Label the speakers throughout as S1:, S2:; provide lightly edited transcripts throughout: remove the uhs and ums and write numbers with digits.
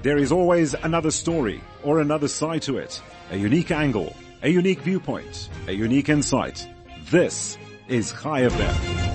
S1: There is always another story or another side to it, a unique angle, a unique viewpoint, a unique insight. This is Chai FM.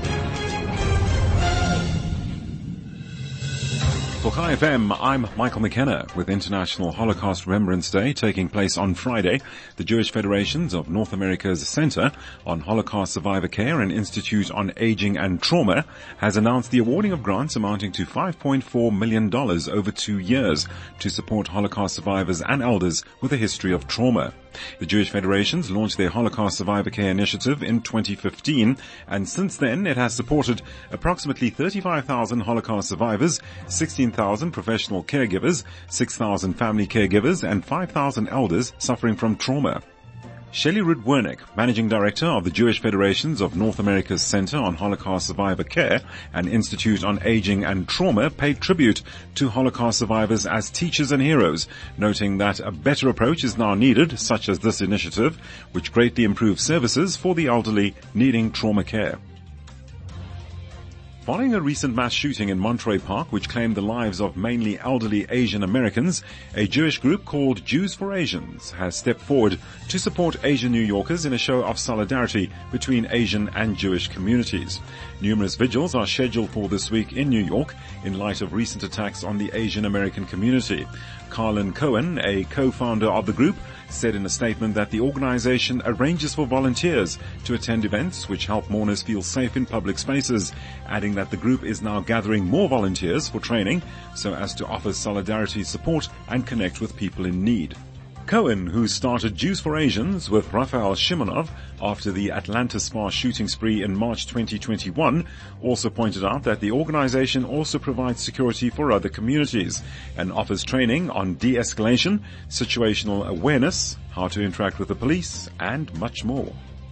S1: For Chai FM, I'm Michael McKenna with International Holocaust Remembrance Day taking place on Friday. The Jewish Federations of North America's Center on Holocaust Survivor Care and Institute on Aging and Trauma has announced the awarding of grants amounting to $5.4 million over 2 years to support Holocaust survivors and elders with a history of trauma. The Jewish Federations launched their Holocaust Survivor Care Initiative in 2015, and since then it has supported approximately 35,000 Holocaust survivors, 16,000 professional caregivers, 6,000 family caregivers, and 5,000 elders suffering from trauma. Shelley Rud-Wernick, Managing Director of the Jewish Federations of North America's Center on Holocaust Survivor Care and Institute on Aging and Trauma, paid tribute to Holocaust survivors as teachers and heroes, noting that a better approach is now needed, such as this initiative, which greatly improves services for the elderly needing trauma care. Following a recent mass shooting in Monterey Park which claimed the lives of mainly elderly Asian Americans, a Jewish group called Jews for Asians has stepped forward to support Asian New Yorkers in a show of solidarity between Asian and Jewish communities. Numerous vigils are scheduled for this week in New York in light of recent attacks on the Asian American community. Carlin Cohen, a co-founder of the group, said in a statement that the organization arranges for volunteers to attend events which help mourners feel safe in public spaces, adding that the group is now gathering more volunteers for training so as to offer solidarity support and connect with people in need. Cohen, who started Jews for Asians with Raphael Shimonov after the Atlanta Spa shooting spree in March 2021, also pointed out that the organization also provides security for other communities and offers training on de-escalation, situational awareness, how to interact with the police, and much more.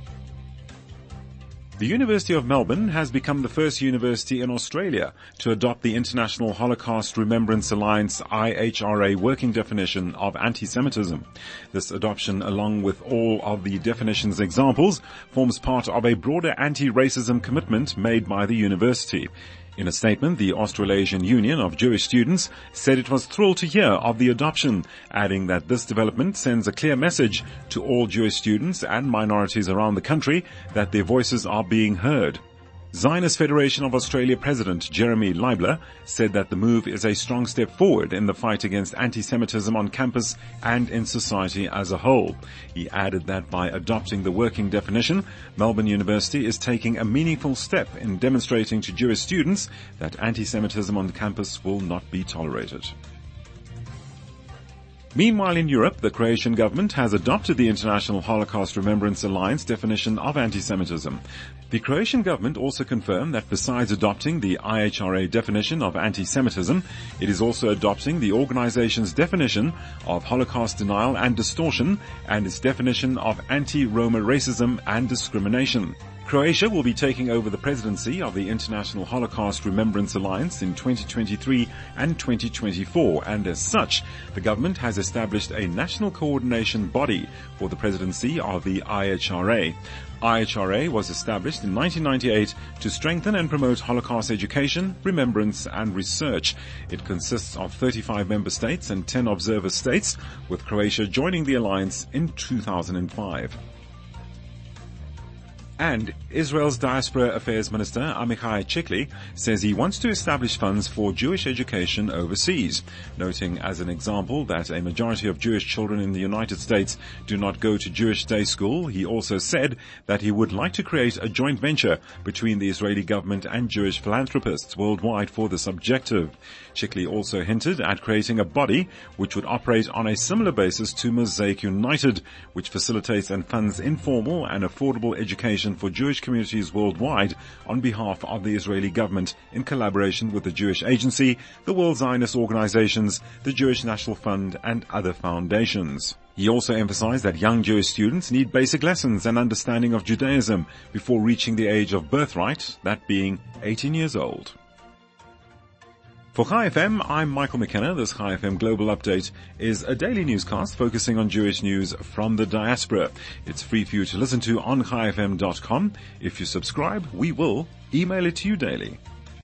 S1: The University of Melbourne has become the first university in Australia to adopt the International Holocaust Remembrance Alliance IHRA working definition of anti-Semitism. This adoption, along with all of the definition's examples, forms part of a broader anti-racism commitment made by the university. In a statement, the Australasian Union of Jewish Students said it was thrilled to hear of the adoption, adding that this development sends a clear message to all Jewish students and minorities around the country that their voices are being heard. Zionist Federation of Australia President Jeremy Leibler said that the move is a strong step forward in the fight against anti-Semitism on campus and in society as a whole. He added that by adopting the working definition, Melbourne University is taking a meaningful step in demonstrating to Jewish students that anti-Semitism on campus will not be tolerated. Meanwhile, in Europe, the Croatian government has adopted the International Holocaust Remembrance Alliance definition of anti-Semitism. The Croatian government also confirmed that besides adopting the IHRA definition of anti-Semitism, it is also adopting the organization's definition of Holocaust denial and distortion and its definition of anti-Roma racism and discrimination. Croatia will be taking over the presidency of the International Holocaust Remembrance Alliance in 2023 and 2024, and as such, the government has established a national coordination body for the presidency of the IHRA. IHRA was established in 1998 to strengthen and promote Holocaust education, remembrance, and research. It consists of 35 member states and 10 observer states, with Croatia joining the alliance in 2005. And Israel's Diaspora Affairs Minister Amichai Chikli says he wants to establish funds for Jewish education overseas, noting as an example that a majority of Jewish children in the United States do not go to Jewish day school. He also said that he would like to create a joint venture between the Israeli government and Jewish philanthropists worldwide for this objective. Chikli also hinted at creating a body which would operate on a similar basis to Mosaic United, which facilitates and funds informal and affordable education for Jewish communities worldwide on behalf of the Israeli government in collaboration with the Jewish Agency, the World Zionist Organizations, the Jewish National Fund, and other foundations. He also emphasized that young Jewish students need basic lessons and understanding of Judaism before reaching the age of birthright, that being 18 years old. For Chai FM, I'm Michael McKenna. This Chai FM Global Update is a daily newscast focusing on Jewish news from the diaspora. It's free for you to listen to on chaifm.com. If you subscribe, we will email it to you daily.